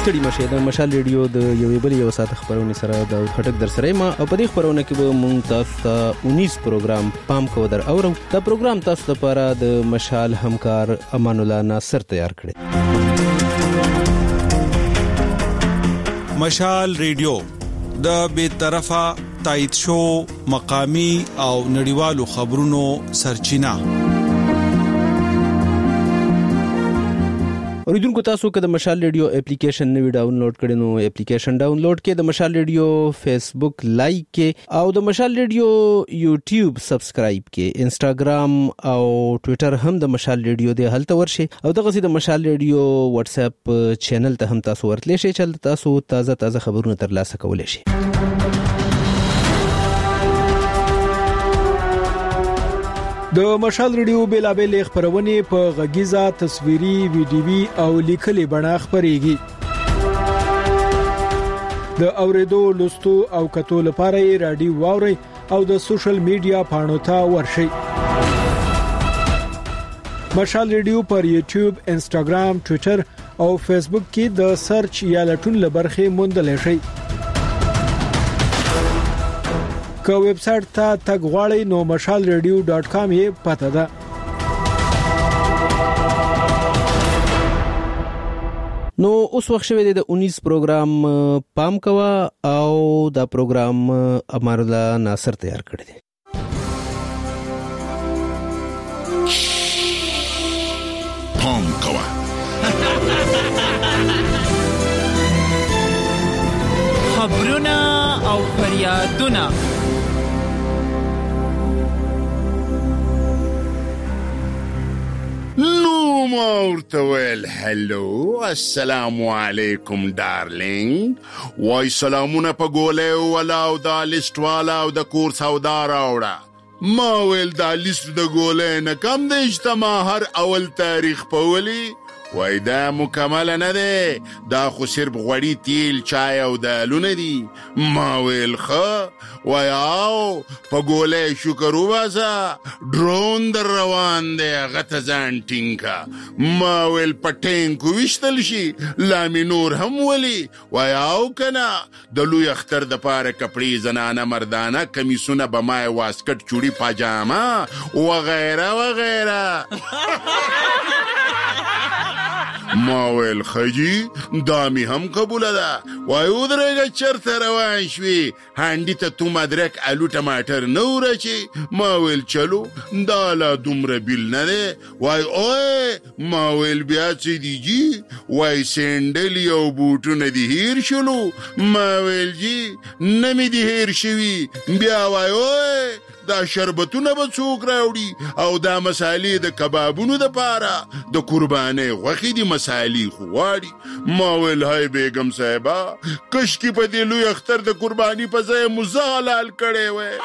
ستړي مشه د مشال ریډیو د یوې بلې یو ساعت خبرونه سره د خټک در سره ما په دې خبرونه کې به مونږ تاسو ته 19 پروګرام پام کو در اورو دا پروګرام تاسو لپاره د مشال همکار امان الله ناصر تیار کړی. مشال ریډیو د بے طرفه تایید شو مقامی او نړیوالو خبرونو سرچینه. اوریدونکو تاسو که د مشال ریډیو اپلیکیشن نوی ډاونلوډ کړئ نو اپلیکیشن ډاونلوډ کړئ، د مشال ریډیو فیسبوک لایک کړئ او د مشال ریډیو یوټیوب سبسکرایب کړئ. انسټاګرام او ټوئیټر هم د مشال ریډیو دی، هلته ورشئ او دغه سي د مشال ریډیو واتس اپ چینل ته هم تاسو ورتلی شئ چې تاسو تازه خبرونه ترلاسه کولای شئ. د مشال ریډیو بیلابل خبرونه په غږیزه، تصویري، ویډیوي او لیکلي بڼه خبريږي. د اوریدو، لوستو او کتو لپاره یې رادیو واوري او د سوشل میډیا پاڼو ته ورشئ. مشال ریډیو پر یوټیوب، انسټاګرام، ټوئیټر او فیسبوک کې د سرچ یا لټون لبرخه موندل شئ. که ویب سټ ته تګ غواړئ نو mashalradio.com یې پته ده. نو اوس وخت شوه د 19 پروګرام پام کوا او دا پروګرام امان الله ناصر تیار کړی دی. پام کوا خبرونه او فریادونه. نو مورتویل هلو السلام علیکم ډارلینګ وای سلامونه په ګوله ولاو دا لیست والا او د کور سودا راوړه. ما ویل دا لیست د ګوله نه کم د اجتماع هر اول تاریخ په ولی وای دا مکمل نه ده، دا خو صرف غوړی، تیل، چای او دالونه دي. ما ویل خو وای او په ګوله شکر وباسه، ډرون در روان دی غته ځان ټینګه. ما ویل پټین کو وشتل شي لامي نور هم ولی وای او کنه د لوی اختر د پاره کپړې زنانه مردانه کمیسونه بمای واسکټ چوړي پاجاما وغیرہ وغیرہ. ما ویل خجی دامی هم قبول ده وای ودرگه چرت روان شوی هندی تا تو مدرک الو ٹماٹر نو رچی. ما ویل چلو دالا دومره بیل نده وای اوه. ما ویل بیا چی دی جی وای سینڈلی او بوٹو ندی هیر شلو. ما ویل جی نمی دی هیر شوی بیا وای اوه دا شربتونه به څوک راوړي او دا مسالې د کبابونو د پاره د قربانې غوښې دي مسالې خو غواړي. ما ویل هاي بیگم صاحبه کش کې په دې لوی اختر د قرباني په ځای موزه حلال کړی وای.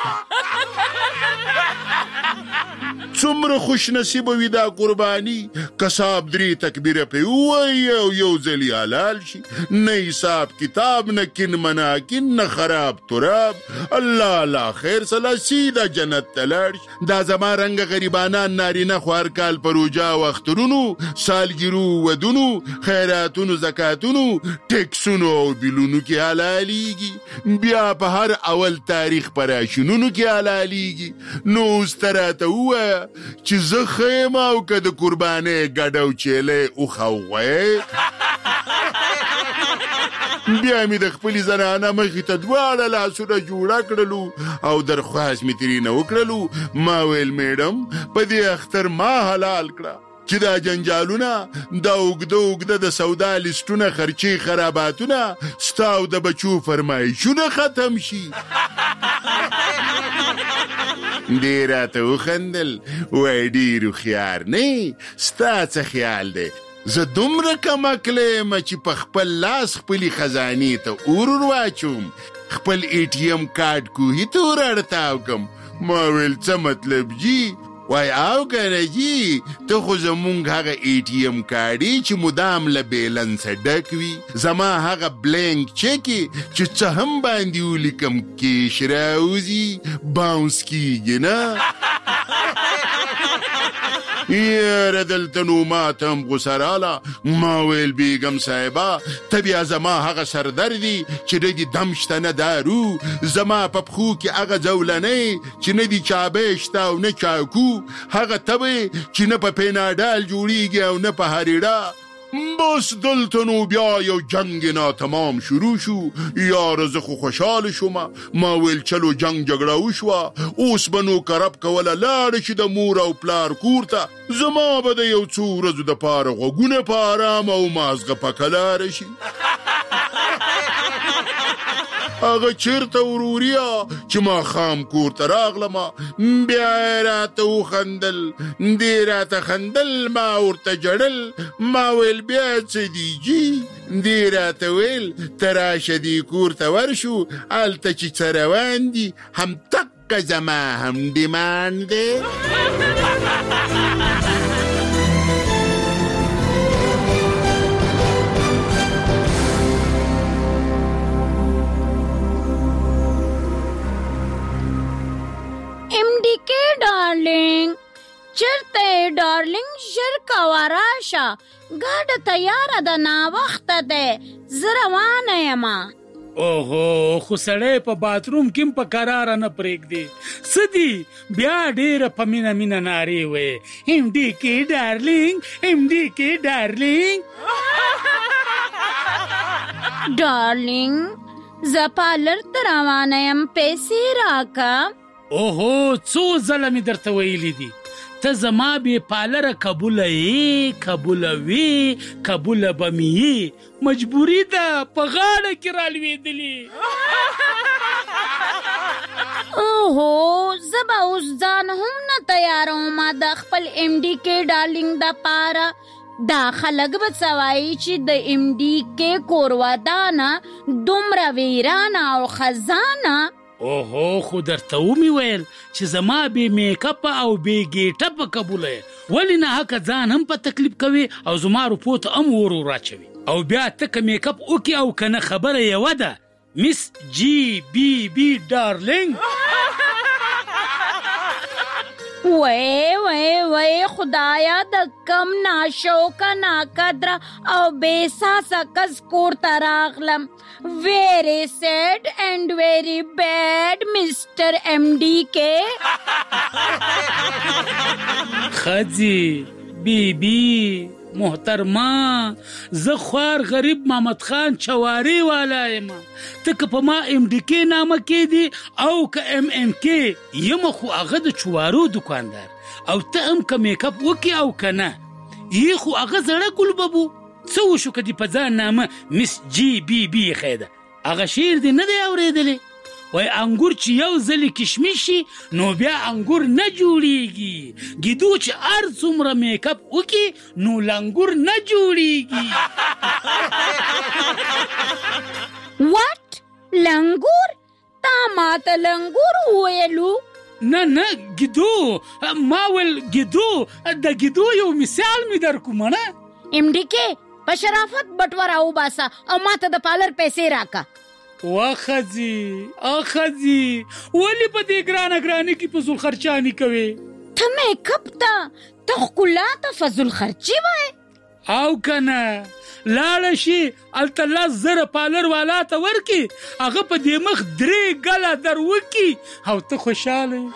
څومره خوش نصیب وي دا قرباني، کساب 3 تکبیره په وای او یو ځلی حلال شي. نه حساب کتاب، نه کین مناکین، نه خراب تراب. الله لا خیر سلا سیده جنت تلاړ. دا زما رنګ غریبانان نارینه خو هر کال پروجا او اخترونو، سالګرو، ودونو، خیراتونو، زکاتونو، ټیکسونو او بیلونو کې حلاليږي. بیا په هر اول تاریخ پراشونونو کې حلاليږي. نو ستراته وای چې زه خیمه او که د قربانې ګډو چیلې او خوغوی. بیا می د خپل زنانه مخې ته دواړه لاسونه جوړه کړلو او درخواست می ترېنه وکړلو. ما ویل میډم په دې اختر ما حلال کړه چې دا جنجالونه، دا اوږده د سودا لیستونه، خرچې خراباتونه، ستا او د بچو فرمایشونه ختم شي. دی راته وخندل وای ډېر هوښیار نه ستا څه خیال دی زه دومره کم عقله یم چې په خپل لاس خپلې خزانې ته اور واچوم، خپل ATM کارت کوهي ته ور اړتاو کم. ما ویل څه مطلب جی؟ وای او کنه جی ته خو زمونږ هغه ATM کارډي چې مدام له بیلنس ډک وي، زما هغه بلینک چکی چې څه هم باندې ولیکم کیش راوځي باونس کیږي نه. یاره دلته نو ماته هم غوسه راله. ما ویل بیګم صاحبه ته بیا زما هغه سردردي چې نه دي دم شته نه دارو، زما په پښو کې هغه ځولنۍ چې نه دي چابې شته او نه چاکو، هغه تبې چې نه په پیناډال جوړیږي او نه په هریړه. بس دلته نو بیا یو جنگ ناتمام شروع شو. یاره زه خو خوشحاله شوم. ما ویل چلو جنگ جګړه وشوه، اوس به نو کرب کوله لاړه شي د مور او پلار کور ته. زما به د یو څو ورځو دپاره غوږونه په ارام او مازغه په کلاره شي. هغه چیرته وروریا چې ما خام کور ته راغلم، بیا یې راته وخندل، دې راته خندل، ما ورته جړل. ما ویل بیا څه دی جي؟ دې راته ویل ته راشه دې کور ته ورشو، هلته چې څه روان دي همدقه زما هم ډیمان دی. ډارلینګ چرته ډارلینګ ژر کوه راشه، ګاډه تیاره ده ناوخته دی، زه روانه یم. اوهو خو سړی په باتروم کې هم په کراره نه پرېږدي. څه دي بیا ډېره په مینه مینه نارې وې، ایم ډي کې ډارلینګ، ایم ډي کې ډارلینګ. ډارلینګ زه پارلر ته روانه یم، پیسې راکه. اوهو څو ځله مې درته ویلي دي ته زما بې پالره قبوله یې، قبوله وې، قبوله به مې یې، مجبوري ده په غاړه کې رالوېدلې. اوهو زه به اوس ځان هم نه تیاروم د خپل ایم ډي کې ډارلینګ دپاره. دا خلک به څه وایي چې د ایم ډي کې کور ودانه دومره ویرانه او خزانه. اوهو خو درته ومې ویل چې زما بې میک اپ او بې ګیټه قبوله یې، ولې نه حقه ځان هم په تکلیف کوي او زما روپو ته هم ور راچوي، او بیا ته که میک اپ وکړي او که نه خبره یوه ده، مس جی بی بی ډارلینګ. وای خدایا د کم ناشوکه ناقدره او بے ساسه کس کور ته راغلم. ویری سیڈ اینڈ ویری بیڈ مسٹر ایم ڈی کے. خځې بی بی محترمه زه خوار غریب محمد خان چواري والا یم، ته که په ما ایم ډي کې نامه کېدي او که ایم ام کې یم، خو هغه د چوارو دکاندار، او ته هم که میک اپ وکړي او که نه یې، خو هغه زړه ګلببو. څه وشو که دې په ځان نامه مس جی بی بی ایښی ده؟ هغه شعر دې نه دی اورېدلی؟ وای انګور چې یو ځلې کشمش شي نو بیا انګور نه جوړیږي، ګیدو چې هر څومره میک اپ وکړي نو لنګور نه جوړیږي. واټ لنګور؟ تا ماته لنګور وویلو؟ نه ګیدو، ما ویل ګیدو، د ګیدو یو مثال مې در کومه. ایم ډي کې په شرافت بټوره وباسه او ماته د پارلر پیسې راکه. واخځي ولې په دې ګرانه کې فضول خرچاني کوي؟ ته میک اپ ته ښکلا ته فضول خرچي وایې او که نه لاړه شي هلته 10,000 پالر والا ته ورکړي، هغه په دې مخ 3 ګله در وکړي او ته خوشحاله.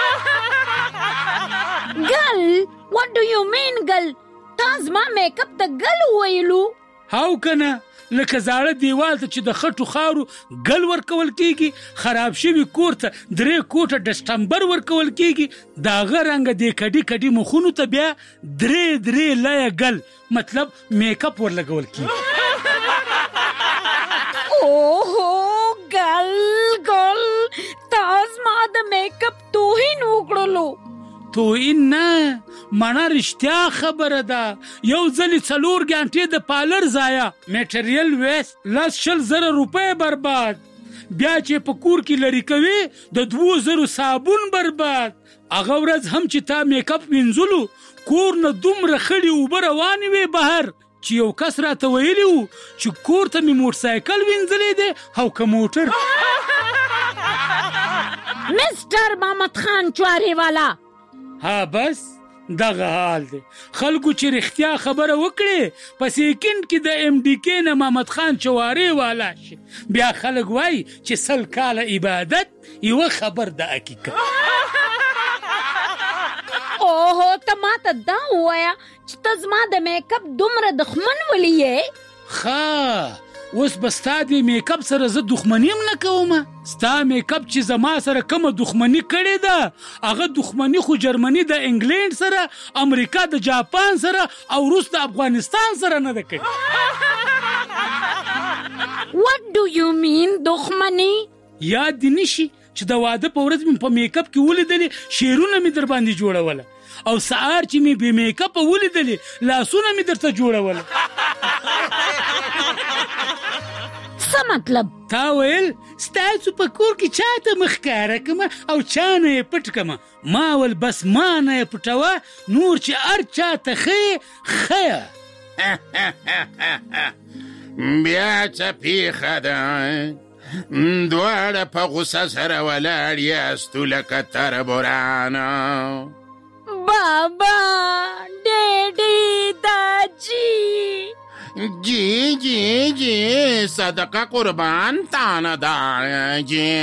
ګل what do you mean ګل؟ تا زما میک اپ ته ګل ویلو؟ او که نه لکه زاړه دیوال ته چې د خټو خاورو ګل ورکول کېږي، خراب شوي کور ته 3 کوټه ډسټمبر ورکول کېږي، د هغه رنګه دې کډي مخونو ته بیا 3 لایه ګل مطلب میک اپ ورلګول کېږي. اوهو ګل تا زما د میک اپ توهین وکړلو. توهین نه، مانا رښتیا خبره ده. یو ځلې 4 غنټې د پالر ضایع، میټریل ویست، 10,000 روپۍ برباد، بیا چې په کور کې لري کوي د 2,000 صابون برباد. هغه ورځ هم چې تا میک اپ وینځلو کور نه دومره خړې اوبه روانې وې بهر چې یو کس راته ویلي و چې کور ته مې موټرسایکل وینځلی دی او که موټر. مستر محمد خان چواري والا، ها بس دغه حال دی. خلکو چې رښتیا خبره وکړي په سیکنډ کې د ایم ډي کې نه محمد خان چواري والا شي، بیا خلک وایي چې 100 کاله عبادت یوه خبر د حقیقت. اوهو ته ماته دا ووایه چې ته زما د میک اپ دومره دښمن ولې یې؟ ښه اوس به ستا د میک اپ سره زه دښمني هم نه کوم. ستا میک اپ چې زما سره کومه دښمني کړې ده هغه دښمني خو جرمني د انګلینډ سره، امریکا د جاپان سره او روس د افغانستان سره نه ده کړې. What do you mean دښمني؟ یاد دې نشي چې د واده په ورځ مې په میک اپ کې ولیدلې شعرونه مې در باندې جوړوله، او سهار چې مې بې میک اپ ولیدلې لاسونه مې درته جوړوله. څه مطلب؟ تا ویل ستاسو په کور کې چاته مخ ښکاره کړمه او چا نه یې پټ کړمه. ما ول بس ما نه یې پټوه، نور چې هر چاته ښیې ښیه. بیا څه پیښه ده؟ دواړه په غوسه سره ولاړ یاستو لکه تربورانه. بابا، ډیډي، داجی. جی جی جی صدقه قربان تانه دا جی.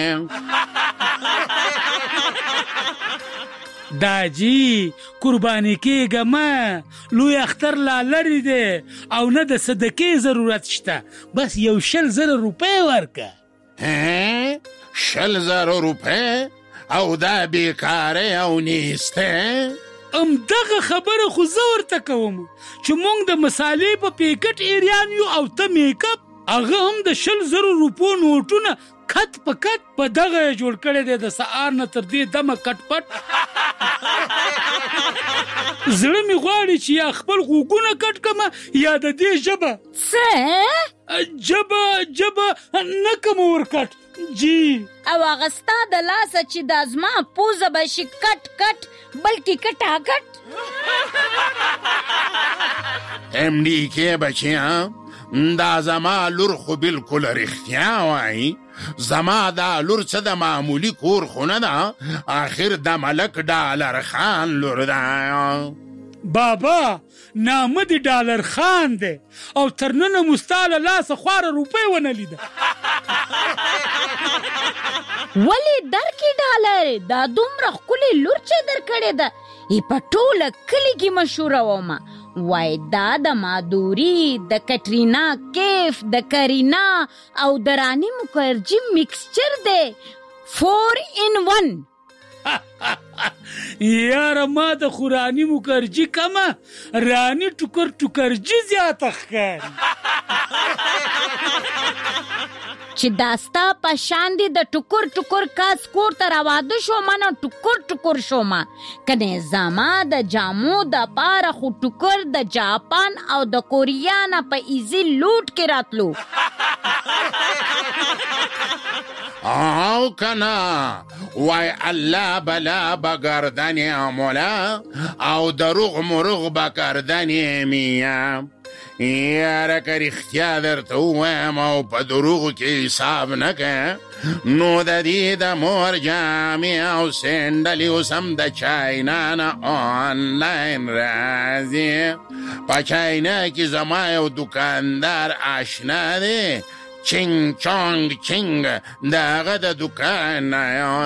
داجی قربانی کېږه مه، لوی اختر لا لرې دی او نه د صدقې ضرورت شته، بس 100,000 روپۍ ورکه. 100,000 روپۍ او دا بیکاره او نیسته؟ دغه خبره خو زه ورته کوم چې مونږ د مسالې په پیکټ ایریان یو او ته میک اپ، هغه هم د 100,000 روپو نوټونه کټ په کټ په دغه جوړ کړی دی، د سهار نه تر دې دمه کټ پټ. زړه مې غواړي چې یا خپل غوږونه کټ کړمه یا د دې ژبه. څه؟ جبه نه کوم ورکټ جی. او هغه ستا د لاسه چې دا زما پوزه به شي کټ کټ بلکې کټا کټ. ایم ډي کې بچیان، دا زما لور خو بالکل رښتیا وایي. زما دا لور څه د معمولی کور خو نه ده، آخر د ملک ډالر خان لور ده. بابا نامه د ډالر خان دی او تر ننه مو ستا له لاسه خواره روپۍ ونه لیده. ولې درکې ډالر؟ دا دومره ښکلې لور چې درکړې ده په ټوله کلي کې مشهوره ومه. وای دا د مادوري، د کټرینا کیف، د کرینا او د رانی مکرجي مکسچر دی، 4 in 1. یاره ما د خو رانی مکرجي کمه، رانی ټوکرجي زیاته ښکاري. چې دا ستا په شان دي د ټوکر کاس کور ته راواده شومه نه ټوکر شومه، کنې زما د جامو د پاره خو ټوکر د جاپان او د کوریا نه په ایزي لوټ کې راتلو. او کنا وای الله بلا بگردنی مولا او دروغ مروغ بگردنی میا. یاره که رښتیا درته ووایم او په دروغو کې حساب نه که، نو د دې د مور جامې او سینډلې اوس هم د چاینا نه آنلاین راځي. په چاینا کې زما یو دکاندار آشنا دی، چنگ چانگ چنگ د هغه د دکان نه.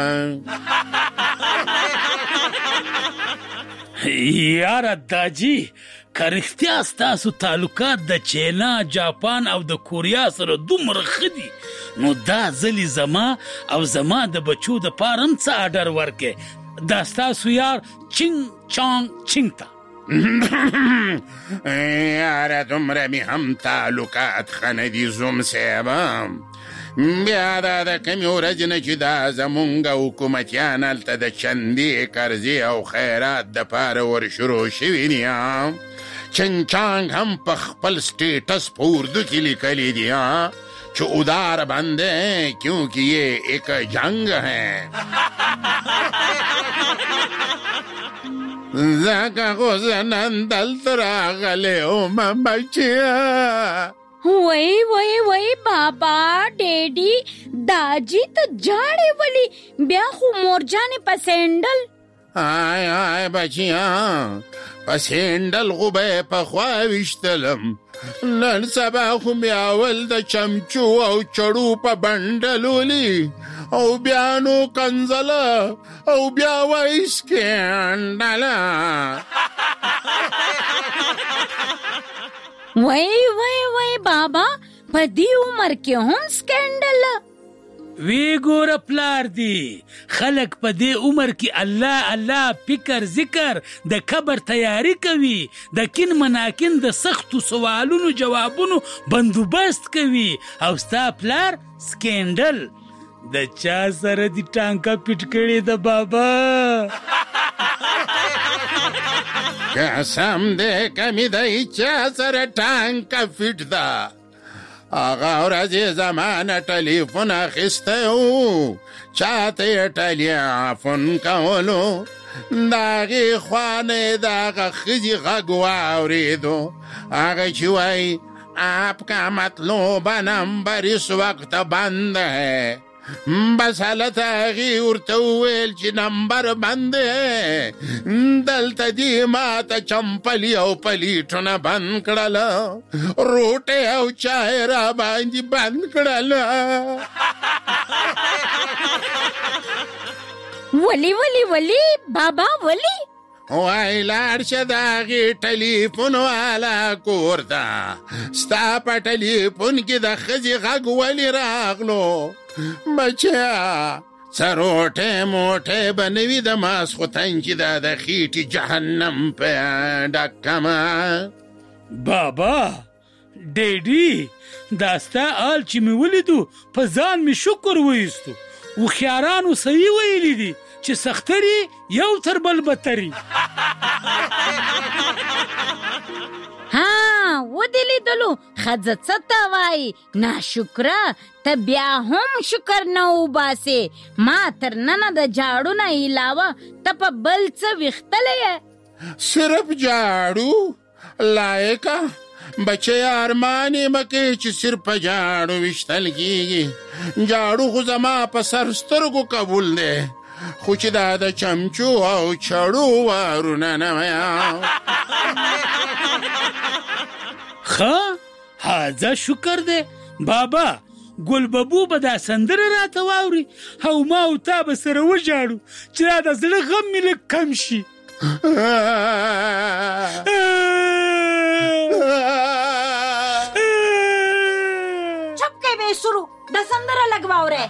یاره داجی که رښتیا ستاسو تعلقات د چینا، جاپان او د کوریا سره دومره ښه دي، نو دا ځلې زما او زما د بچو د پاره هم څه آډر ورکې. دا ستاسو یار چنگ چانگ چنگ ته. یاره دومره مې هم تعلقات ښه نه دي زوم صیبه. بیا دا د کمې ورځې نه چې دا زمونږ حکومتیان هلته د چندې قرضې او خیرات دپاره ورشروع شوي دي. چنگ چانگ هم په خپل سټیټس په اردو کې لیکلی دي چې ادار بندے کیونکہ یہ ایک جنگ ہے. زکا غزنن دلت راغلے اوما بچیا. وای بابا، ډیډي، داجی ته جاړې ولی بیا خو مورجانې په سینډل. آی بچیا پس هندل خو به پخوا ویشتلم نن سبا خو بیا ول د چمچو او چړو په بندلولي او بیا نو کنزله او بیا وایس کېندله وای بابا په دې عمر کې هم سکینډل وی ګوره پلار دی خلک په دې عمر کې الله الله فکر ذکر د قبر تیاری کوي د کین مناکین د سختو سوالونو جوابونو بندوبست کوي او ستا پلار سکینډل د چا سره دی ټانکه پټ کړي د بابا قسم دې کمی د چا سره ټانکه فټ ده آغا ورځې زمانه ټلیفون اخیستی و چاته یې ټلیفون کولو د هغې خوا نه یې د هغه ښځې غږ واورېدو هغه چې وایي आपका مطلوب نمبر اس وقت بند ہے بس حالت هغې ورته وویل چې نمبر بند دی دلته دې ماته چمپلي او پلیټونه بند کړله روټۍ او چای را باندې بند کړله ولی بابا ولی وای لاړ شه د هغې ټلیفون والا کور ته ستا په ټلیفون کې د ښځې غږ ولې راغلو بچیا څه روټۍ موټۍ به نه وي د ماسخوتن چې دا د خېټې جهنم په ډکمه بابا ډیډي دا ستا حال چې مې ولیدو په ځان مې شکر وایستو هوښیارانو صحیح ویلي دي چې سختري یو تر بل بدتري ودې لیدلو ښځه څه ته وایي ناشکره ته بیا هم شکر نه وباسې ما تر ننه د جاړو نه علاوه ته په بل څه ویښتلی یې صرف جاړو لایقه بچه ارمان یې مه کوې چې صرف په جاړو ویشتل کېږي جاړو خو زما په سر سترګو قبول دی خو چې دا د چمچو او چړو وارونه نه ویم ښه هذا شکر دی بابا ګل ببو به دا سندره راته واوري او ما او تا به سره وژاړو چې دا د زړه غم مې لږ کم شي چپ کوي به سرو د سندره لږ واورئ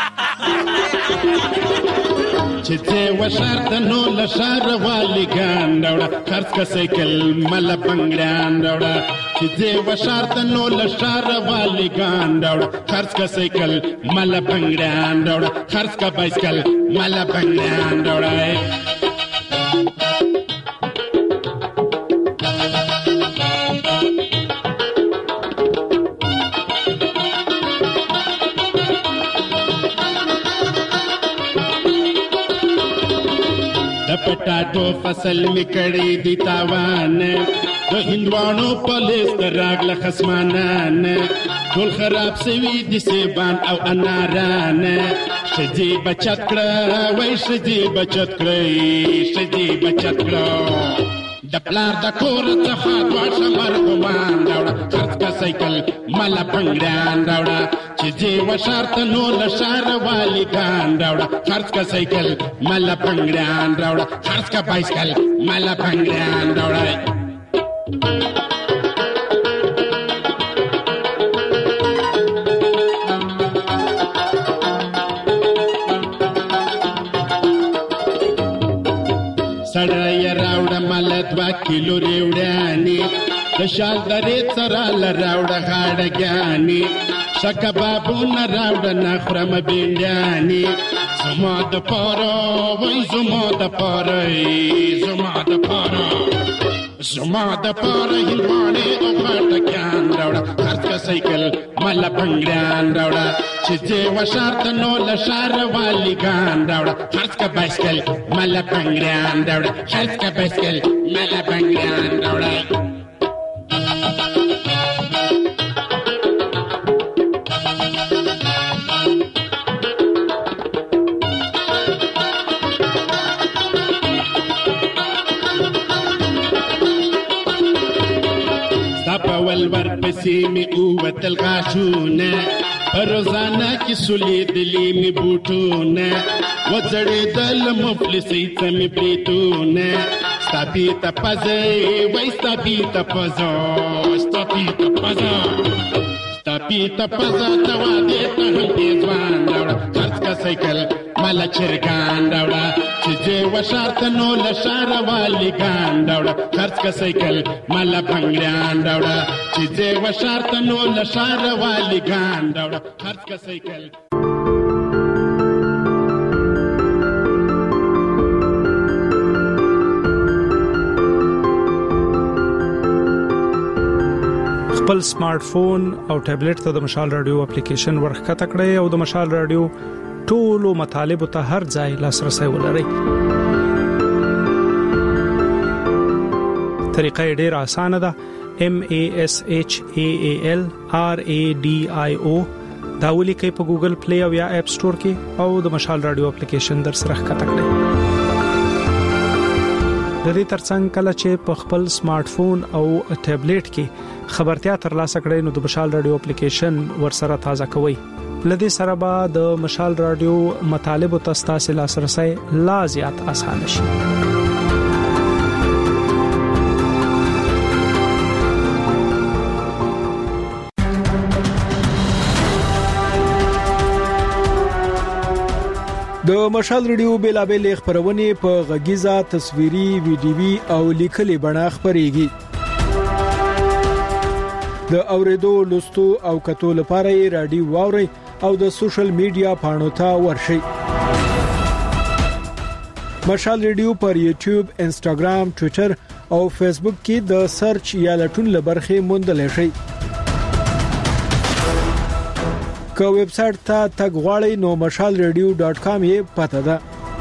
چې ځې وشار د نو له ښاره والي ګان راوړه خرڅ که سایکل مله بنګړیان راوړه چې ځې وشار د نو له ښاره والي ګان راوړه خرڅ که سایکل مله بنګړیان راوړه خرڅ که بایسکل مله بنګړیان راوړه پټاټو فصل می کړي دي تاوان د هندوانو پولیس راغله خصمانان ټول خراب سوي دي سیبان او اناران شدي بچت کړه وای شدي بچت کړئ شدي بچت کړه د پلار د کور څخه دوه شمرغوان راوړه خرڅ که سایکل مله بنګړیان راوړه چې ځې وشار ته نو له ښاره والي ګان راوړه خرڅ که سایکل مله بنګړیان راوړه خرڅ که بایسکل مله بنګړیان راوړه سړی راوړه مله 2 کیلو ریوړیانې د شال درې سره راوړه غاړګیانې ښه کبابونه راوړه نه خورم بینډیانې زما دپاره وای زما دپاره زما دپاره زما دپاره هندواڼې او خټکیان راوړه خرڅ که سایکل مله بنګړیان راوړه چې ځې وشار ته نو له ښاره والي ګان راوړه خرڅ که بایسکل مله بنګړیان راوړه خرڅ که بایسکل مله بنګړیان راوړه ورپسې مې اووتل غاښونه په روزانه کې سولیدلې مې بوټونه وځړېدل مفلسۍ ته مې بریتونه ستا پیته پزه وای ستا پیته پزه ستا پیته پزه ستا پیته پزه ته وادې ته هم دې ځوان راوړه خرڅ که سایکل ماله چرګان راوړه چې ځې و ښار ته نو له ښاره والیګان راوړه خرڅ که سایکل ماله بنګړیان راوړه چې ځې و ښار ته نو له ښاره والیګان راوړه خرڅ که سایکل خپل سمارټ فون او ټابلیټ ته د مشال رادیو اپلیکیشن ورخکته کړئ او د مشال رادیو ټولو مطالبه ته هر ځای لاسرسي ولرئ. طریقه ډېر اسانه ده. MASHALRADIO دا ولیکئ په ګوګل پلی او یا اپ سٹور کې او د مشال رادیو اپلیکیشن در سره ښکته کړئ. د دې ترڅنګ کله چې په خپل سمارټ فون او ټابلیټ کې خبرتیا ترلاسه کړئ نو د مشال رادیو اپلیکیشن ورسره تازه کوئ. لدې سره به د مشال رادیو مطالبه تاسو لاسرسي لا زیات آسان شي. د مشال رادیو بیلابل خبرونه په غږیزه تصویري ویډیوي او لیکلي بڼه خبريږي. د اوریدو لوستو او کتو لپاره رادیو واوري او د سوشل میډیا پاڼو ته ورشي. مشال رادیو پر یوټیوب، انستګرام، ټوئیټر او فیسبوک کې د سرچ یا لټون لبرخه موندل شي. که ویب سټ ته تګ غواړئ نو mashalradio.com یې پته ده.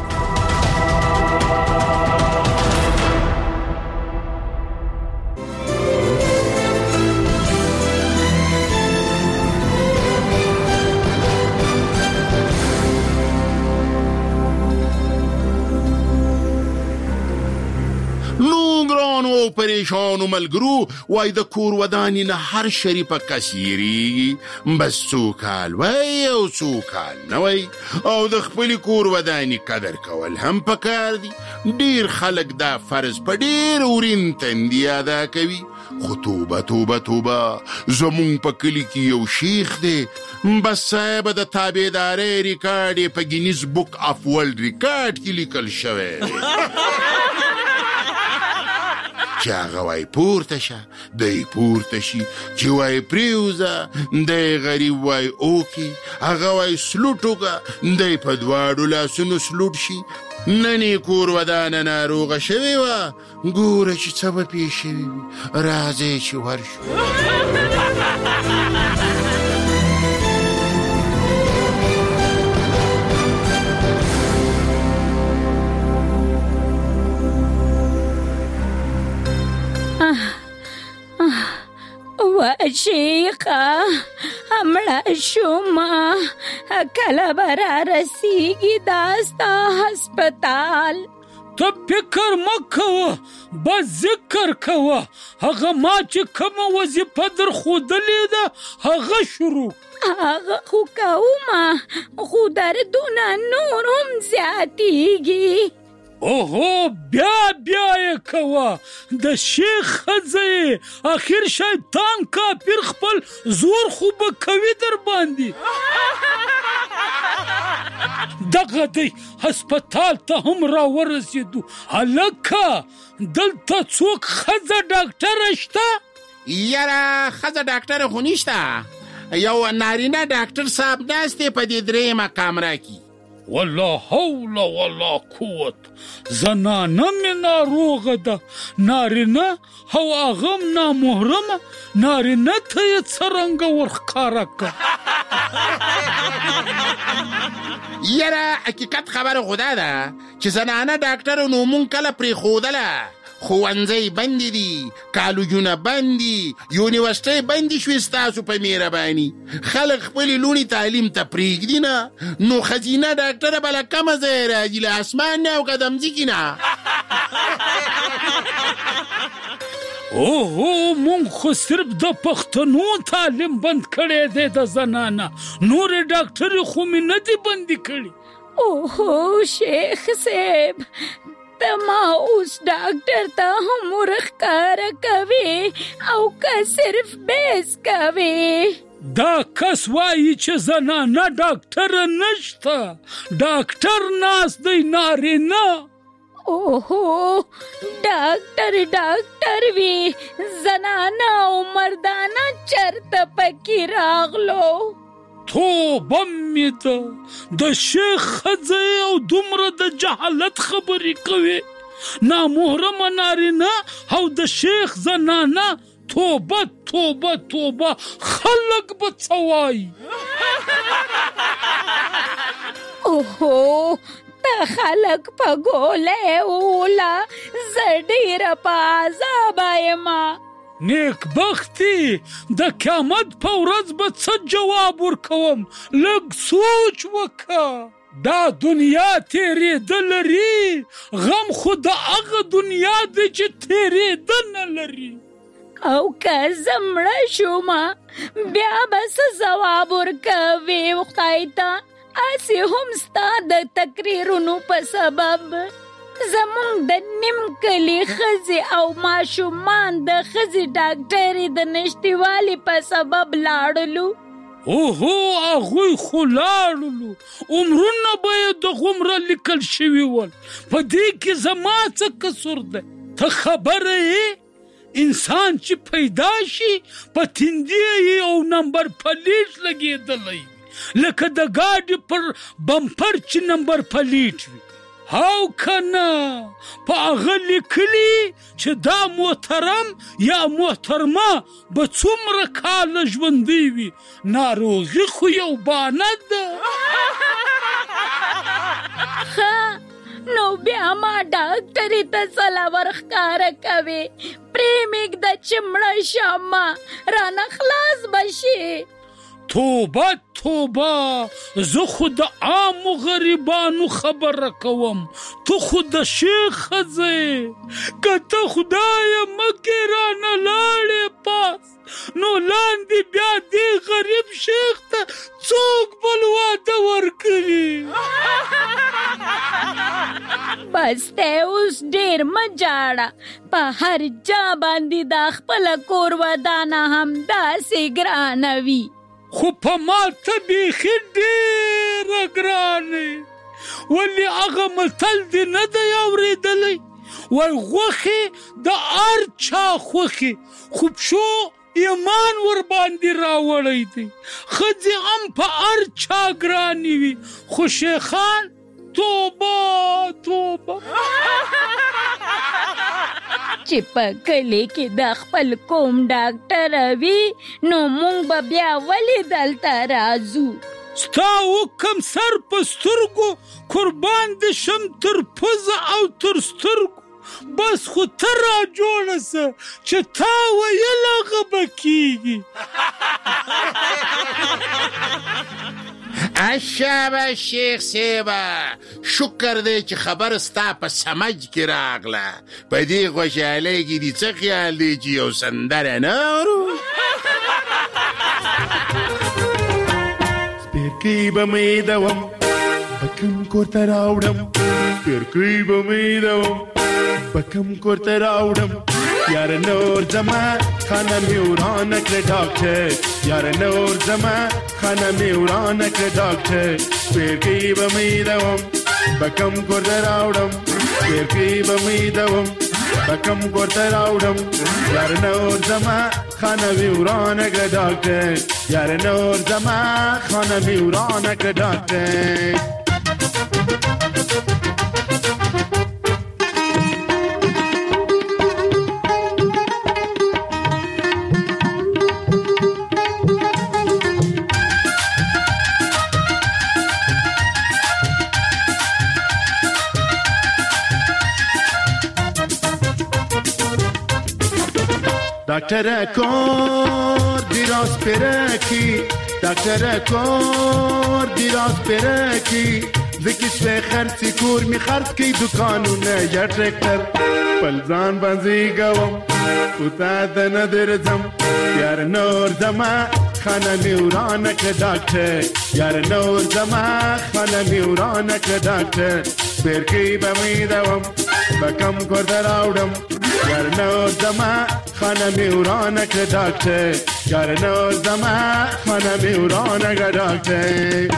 پریشان و ملګرو وای د کور ودانی نه هر شریفه کثیری بس سوکال وای او سوکال نه وای او د خپل کور ودانی قدر کول هم پکار دي. ډیر خلک دا فرض په ډیر اورین تندي ادا کوي. خطوبه توبه توبه زمون په کلی کې یو شیخ دی بس صاحب د تابعداري ریکارډ په گینیز بک اف ورلد ریکارډ کې لیکل شوی چې هغه وای پورته شه دی پورته شي چې وای پریوزه دی غریب وای اوکی هغه وای سلوټوګه دی په دواړو لاسونو سلوټ شي. ننی کور ودانه ناروغه شوی وه ګوره چې څه به پیښ شوي وي راځئ چې ورشو. شیخه امړه شوما کله برا رسیږي داستا هسپتال. ته فکر مکوه بس ذکر کوه هغه ما چې کومه وظیفه در ښودلې ده هغه شروع هغه خو کومه خو دردونه نور هم زیاتیږي. اوهو بیا یې کوه د شیخ ښځه اخر شیطان کافر خپل زور خو به کوي در باندې. دغه دی هسپتال ته هم را ورسېدو. هلکه دلته څوک ښځه ډاکټره شته؟ یاره ښځه ډاکټره خو نشته. یو نارینه ډاکټر صاحب ناست دی په دې درېیمه کامره کې. ولا حول ولا قوت زنانه می ناروغه ده نارینه او هغه نامحرمه نارینه ته یې څرنګه ورښکاره که. یاره حقیقت خبره خدا ده چې زنانه ډاکټر نو مونږ کله پرېښودله. ښوونځی بندې دي، کالجونه بند دي، یونیورسټۍ بندې شوې ستاسو په مهرباني. خلک خپلې لوڼې تعلیم ته پرېږدي نه نو ښځینه ډاکټره به له کومه ځایه راځي له اسمان نه او که د مځکې نه. اوهو مونږ خو صرف د پښتنو تعلیم بند کړی دی د زنانه، نورې ډاکټرې خو مې نه دي بندي کړي. اوهو شیخ صاحب، ته ما اوس ډاکټر ته هم ورښکاره کوې او که صرف بیس کوې؟ دا کس وایي چې زنانه ډاکټره نشته، ډاکټر ناست دی نارینه. اوهو ډاکټر وی زنانه او مردانه چرته پکې راغلو؟ توبه مې ده، د شیخ ښځې او دومره د جهالت خبرې کوي، نامحرمه نارینه او د شیخ زنانه. توبه توبه توبه، خلک به څه وایي؟ اوهو ته خلک په ګوله اوله، زه ډېره په عذابه یمه. نیکبختي، د قیامت په ورځ به څه جواب ورکوم؟ لږ سوچ وکړه. دا دنیا تېرېده لري، غم خو د هغه دنیا دی چې تېرېده نه لري. او که زه مړه شومه بیا به څه ځواب ورکوې خدای ته؟ هسې هم ستا د تقریرونو په سبب زمونږ د نیم کلي ښځې او ماشومان د ښځې ډاکټرې د نشتوالي په سبب لاړلو. اوهو هغوی خو لاړلو، عمرونه به یې دغومره لیکل شوي ول. په دې کې زما څه قصور دی؟ ته خبره یې انسان چې پیدا شي په تندي یې او نمبر پلیټ لګېدلی لکه د گاډي پر بمپر چې نمبر پلیټ وي، او کنه په هغه لیکلي چې دا محترم یا محترمه به څومره کاله ژوندی وي. ناروغي خو یو بانه ده. نو بیا ما ډاکټرې ته سلا ورښکاره کوې؟ پرېمږده چې مړه شم، رانه خلاص بشي. توبه توبه، زه خو د عامو غریبانو خبره کوم، تو خو د شیخ ښځې. که ته خدایه مکې رانه لاړې پاس، نو لاندې بیا دې غریب شیخ ته څوک بل واده ورکوي؟ بس ته اوس ډېر مه جاړه، په هر چا باندې دا خپله کور ودانه همداسې ګرانه وي. خو په ما ته بیخي ډېره ګرانې، ولې هغه متل دې نه دی اورېدلی؟ وای غوښې د هر چا خوښې، خو پشو ایمان ور باندې راوړی دی. ښځې هم په هر چا ګرانې وي، خو شیخان توبه توبه. چې په کلي کې د خپل کوم ډاکټره وي نو مونږ به بیا ولې دلته راځو؟ ستا حکم سر په سترګو قربان دې شم تر پزه او تر سترګو. بس خو ته را جوړه سه چې تا ویل هغه به کېږي. اشابه شیخ صاحبه، شکر دی چې خبر ستا په سمج کې راغله. په دې خوشحالۍ کې دې څه خیال دی چې یو سندره نه اورو؟ سپیرکۍ به مې دوم بکم کور ته راوړم، سپیرکۍ به مې دوم بکم کور ته راوړم. یار نور زما خانه مې ورانه کړه ډاکټر، یار نور زما خانه مې ورانه کړه ډاکټر. سپیرکۍ به مې دوم بکم کور ته راوړم، سپیرکۍ به مې دوم بکم کور ته راوړم. یار نور زما خانه مې ورانه کړه ډاکټر، یار نور زما خانه مې ورانه کړه ډاکټر. دکتر کور دیراز پرکی، دکتر کور دیراز پرکی، زکی سوی خرچی کور می خرچ کی دکانونه یا ټریکټر پلزان باندې گوم پتا دنه درځم یار نور زما خانه می ورانه که ډاکټر یار نور زما خانه می ورانه که ډاکټر پرکی به می دوم بکم کور دراوډم یار نور زما خانه می ورانه که ډاکټر یار نور زما خانه می ورانه که ډاکټر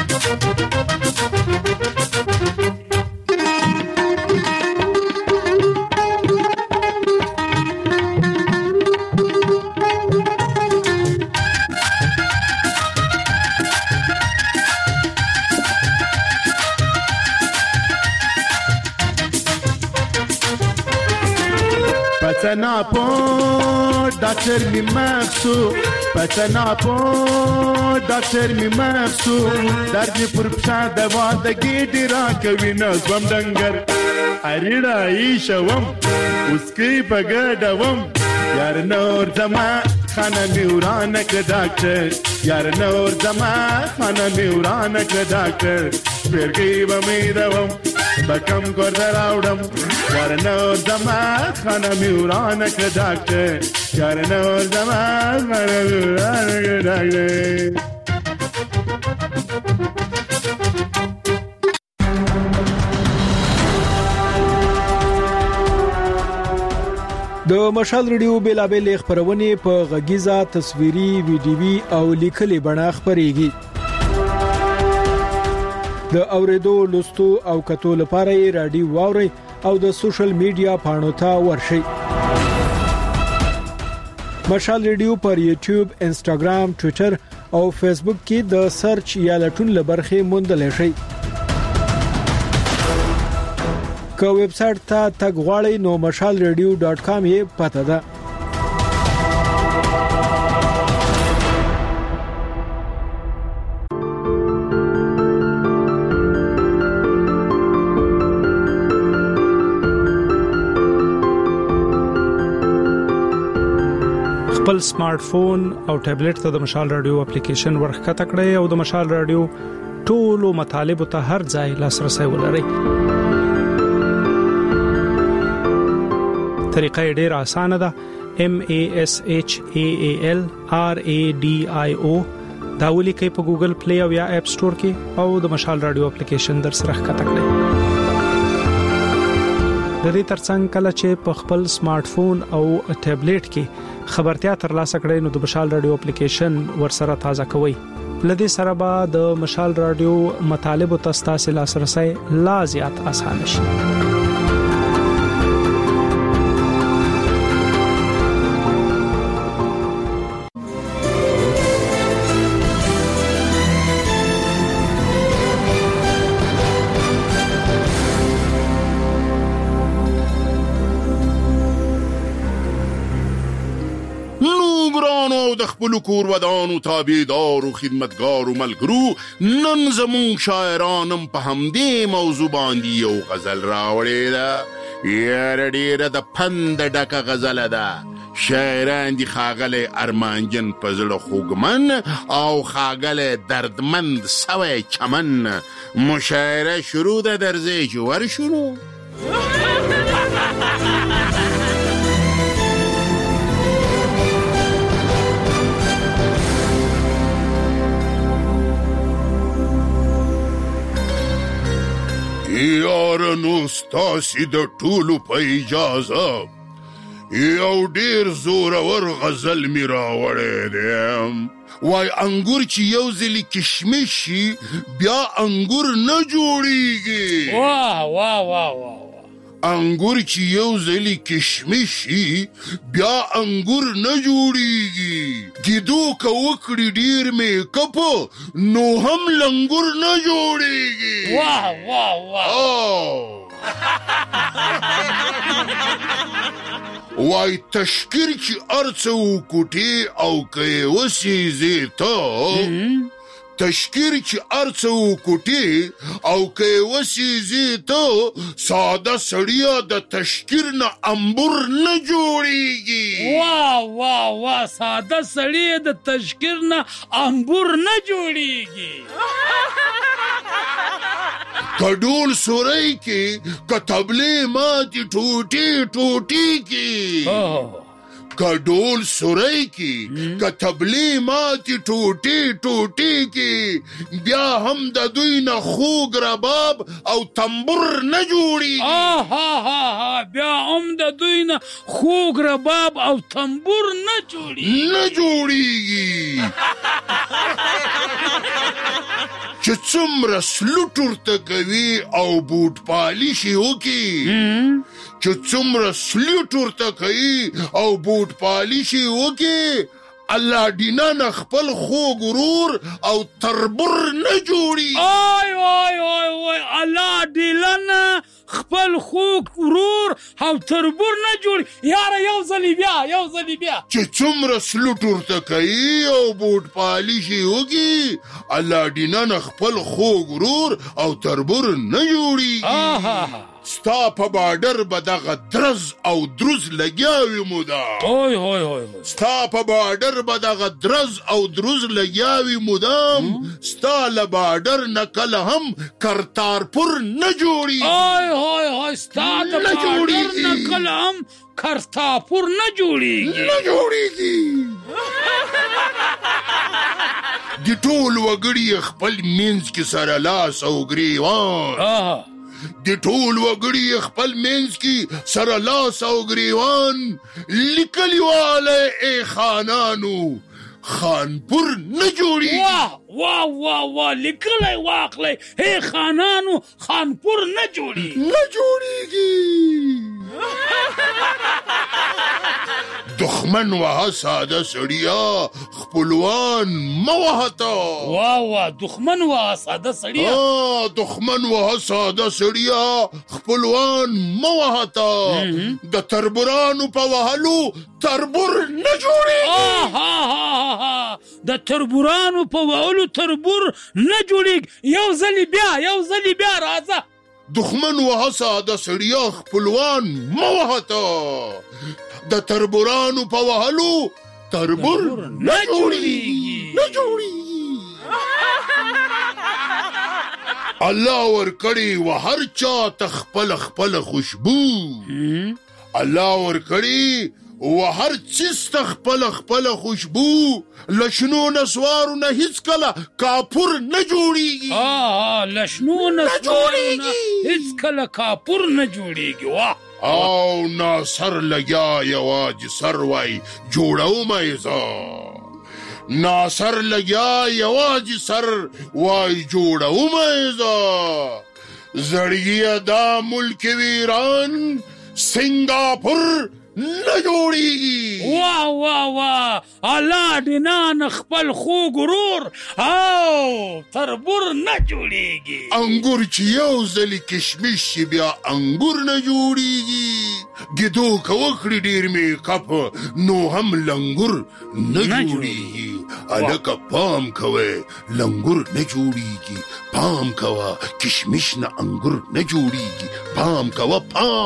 پتنا پو ډاکټر می مخسو پتنا پو ډاکټر می مخسو درد پر پښه دوا د ګیډی را کوي نو زم ډنګر اړیړا ایشوم اوس کی بغډوم یار نور زما خانه می ورانه که ډاکټر یار نور زما خانه می ورانه که ډاکټر پرګي به می دوم بکم کور دراوډم یار نور زما خانه می ورانه که ډاکټر یار نور زما خانه می ورانه که ډاکټر د مشال ریډیو بیلابل خبرونه په غږیزه تصویري ویډیوي او لیکلي بڼه خبريږي د اوریدو لوستو او کتو لپاره رادیو واوري او د سوشل میډیا پاڼو ته ورشي مشال ریډیو پر یوټیوب انستګرام ټوئیټر او فیسبوک کې د سرچ یا لټون لبرخه موندل شي که ویب سټ ته تګ غواړئ نو mashalradio.com یې پته ده خپل سمارټ فون او ټابلیټ ته د مشال رادیو اپلیکیشن ورخکته کړئ او د مشال رادیو ټولو مطالب ته هر ځای لاسرسي ولرئ طریقه ډیر اسانه ده MASHAALRADIO دا ولیکئ په ګوګل پلی او یا اپ سٹور کې او د مشال رادیو اپلیکیشن در سره ښکته کړئ د دې ترڅنګ کله چې په خپل سمارټ فون او ټابلیټ کې خبرتیا ترلاسه کړئ نو د مشال رادیو اپلیکیشن ورسره تازه کوئ لدې سره به د مشال رادیو مطالب او تاسو لاسرسي لا زیات اسانه شي د خپل کور ودانو تابعدار او خدمتګار او ملګرو نن زمون شاعرانم په همدې موضوع باندې یو غزل راوړی ده یاره ډیره د پند ډکه غزله ده شاعران دي ښاغلی ارمانجن په زړه خوږمن او ښاغلی دردمند سوی چمن مشاعره شروع ده درځئ چې ورشو یارانو ستاسې د ټولو په اجازه یو ډیر زورور غزل می راوړی دی وای انګور چې یو ځلې کشمش شي بیا انګور نه جوړیږي واه واه واه واه انګور چې یو ځلې کشمش شي بیا انګور نه جوړیږي ګیدو که وکړي ډیر میکپ نو هم لنګور نه جوړیږي واه واه واه وای تشکر چې ارڅه وکوټې او که یې وسیزې ته تشکر چې ارڅه وکوټې او که یې وسیزې ته ساده سړیه د تشکر نه انبور نه جوړیږي واه واه واه ساده سړی د تشکر نه انبور نه جوړیږي کډول سوري کې کتبلې ماتي ټوټي کې کډول سوري کې کتبلې ماتي ټوټي کې بیا هم د دوی نه خوږ رباب او تنبور نه جوړي بیا هم د دوی نه خوږ رباب او تنبور نه جوړيږي چې څومره سلوټ ورته کوي او بوټ پالشي وکي چې څومره سلوټ ورته کوي او بوټ پالشي وکي الله دینه خپل خوږ ورور او تربور نه جوړي الله دینه خپل خوږ ورور او تربور نه جوړي یاره یو ځلی بیا چې څومره سلوټ ورته کوي او بوټ پالشي وکي الله دینه خپل خوږ ورور او تربور نه جوړي ستا په بارډر به دغه درز او دروز لګیاوي مدام ستا په بارډر به دغه درز او دروز لګیاوي مدام ستا له بارډر نه کله هم کرتارپور نه جوړي ستا د بارډر نه کله هم کرتارپور نه جوړيږي د ټول وګړي خپل منځ کې سره لاس او ګریوان د ټول وګړي خپل منځ کې سره لاس او ګریوان لیکلي واله خانانو خانپور نه جوړي واه لیکلی واخلی خانانو خانپور نه جوړيږي دښمن وها ساده سړیا خپلوان موهتا دښمن وها ساده سړیا خپلوان موهتا د تربورانو په وهلو تربور نه جوړيږي د تربورانو په وهلو تربور نه جوړيږي یو ځلی بیا راځه دښمن وها ساده سړیا خپلوان موهتا د تربورانو په وهلو تربور نه جوړيږي الله ورکړي و هر چا ته خپل خوشبو الله ورکړي و هر چیز ته خپل خوشبو لشنو نسوارو نه هیڅ کله کاپور نه جوړيږي لشنو نسوارو نه هیڅ کله کاپور نه جوړيږي او ناصر لګیا یواج سر وای جوړو مې ناصر لګیا یواج سر وای جوړو مې زړګي دا ملک ویران سنگاپور نه جوړيږي الله دینه خپل خوږ ورور او تربور نه جوړيږي انګور چې یو ځلی کشمش شي بیا انګور نه جوړيږي ګیدو کوکړي ډیر میک اپ نو هم لنګور نه جوړيږي الکه پام کوي لنګور نه جوړيږي پام کوه کشمش نه انګور نه جوړيږي پام کوه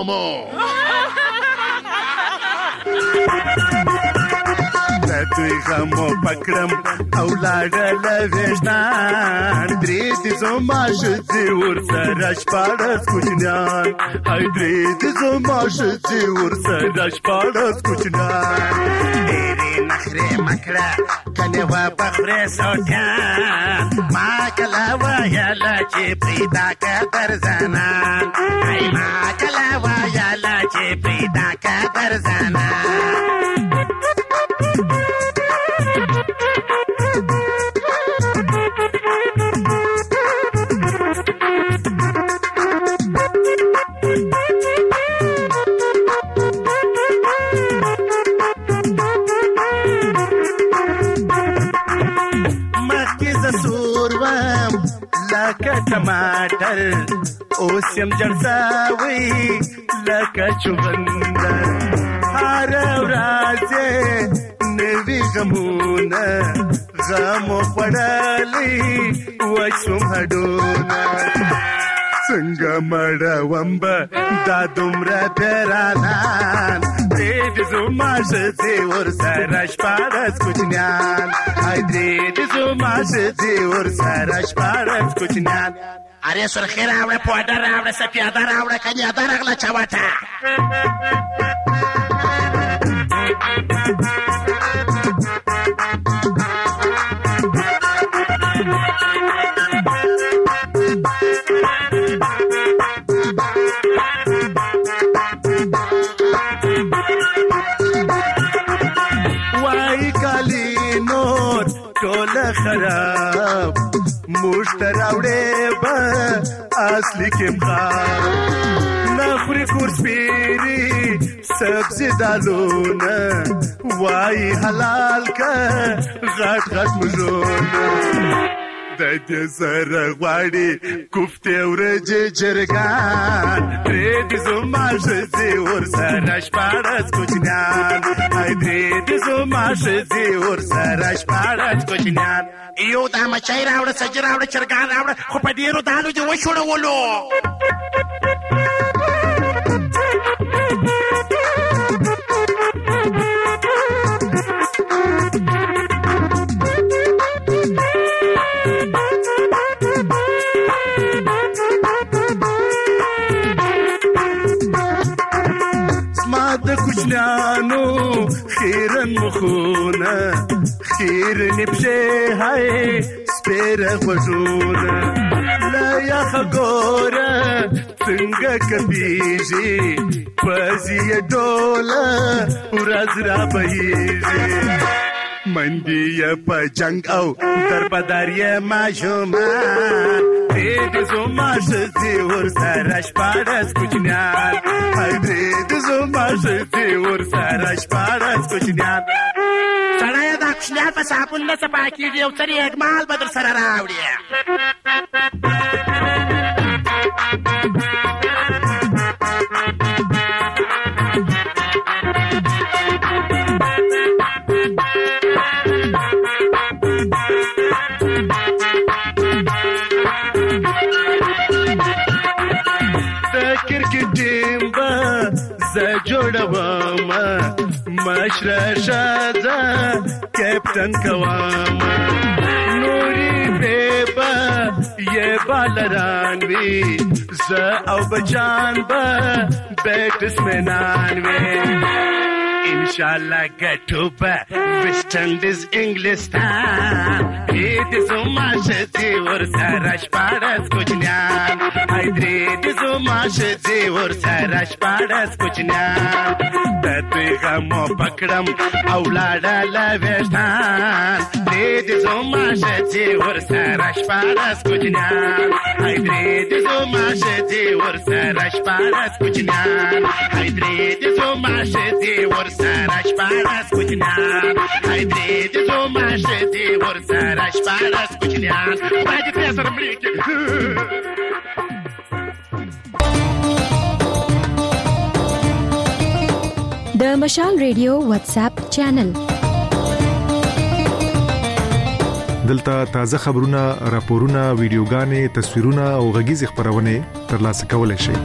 دوی غمو پکړم او لاړل وېشتان درې د زما شذ ور سره شپاړس کوچنیان هاي درې د زما شذ ور سره شپاړس کوچنیان ډېرې نخرې مکړه کنه وا پخره سوټان ما کلا وایاله چې پیدا کا درزنان ما کلا وایاله چې پیدا کا درزنان टमाटर ओसम जड़सावी लका चुबंदर हर राजे नवी गमुना गमो पड़ाली वसुम हडोना संगमड़ा वंब दादुमरा पेरानान देव जुमाश देवर सरश पारस कुछन्यान हाय देव जुमाश देवर सरश पारस कुछन्यान اره سرخی راوړه پوډر راوړه سپیاده راوړه کنیاده راغله چوټه وای کالی نور ټول خراب مشتراوړې به اصلي کې مخار نخوري کورسپيري سبزي دالونه وای حلال کا غټ غټ مزونه د دې سره غواړي کوفته ورځ جرګان دې زما شزي ور سره شپارس کوچنان دې زما شزي ور سره شپارس کوچنان یو دا مچای راوړه سجه راوړه چرګان راوړه خو په ډیرو دالو دې وشوړولو د کوچنانو خیرن مخونه خیرن بشه هاي سپیره غوږونه لا یخ ګوره څنګه کبیږي پزی ډوله ورځ را بهیږي مندی په جنگ او دربداري ماجومان دې زما شزي ور سره شپارس کوچنیان دې زما شزي ور سره شپارس کوچنیان سړی دا کوچنیان په صابون نه صفا کېږي او څه اجمال به در سره راوړي جوړوم مشره شازه کیپټن کوم نوري بیبا یہ بالران وی ز او بچان با بیټسمنان وی انشاءالله ګټو په ویسټ انډیز انګلستان دې زما شزي ور سره شپارس کوچنیان درې زما شزي ور سره شپارس کوچنیان د پیغامو پکړم او لاړه لويستان دې زما شزي ور سره شپارس کوچنیان درې زما شزي ور سره شپارس کوچنیان درې زما شزي ور سره شپارس کوچنیان درې زما شزي ور سره شپارس کوچنیان باندې پیسې مړیږي د مشال ریډیو واتس اپ چینل دلته تازه خبرونه راپورونه ویډیوګانې تصویرونه او غږیز خبرونه ترلاسه کولای شئ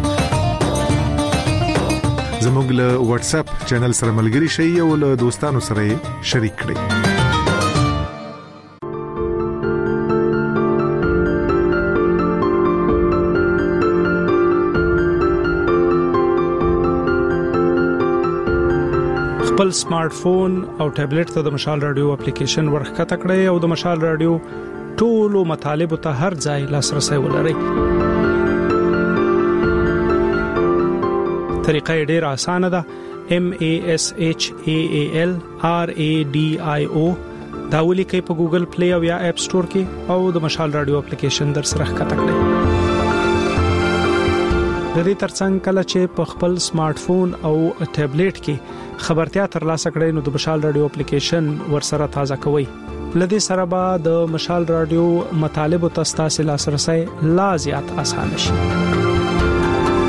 زموږ له واتس اپ چینل سره ملګري شئ او له دوستانو سره شریک کړئ خپل سمارټ فون او ټابلیټ ته د مشال رادیو اپلیکیشن ورخته کړئ او د مشال رادیو ټولو مطالب ته هر ځای لاسرسي ولرئ. طریقه ډېره اسانه ده. MASHAALRADIO دا ولیکئ په ګوګل پلی او یا اپ سٹور کې او د مشال رادیو اپلیکیشن در سره ښکته کړئ. د دې ترڅنګ کله چې په خپل سمارټ فون او ټابلیټ کې خبرتیا ترلاسه کړئ نو د مشال رادیو اپلیکیشن ورسره تازه کوئ. لدې سره به د مشال رادیو مطالب او تاسو لاسرسي لا زیات اسانه شي.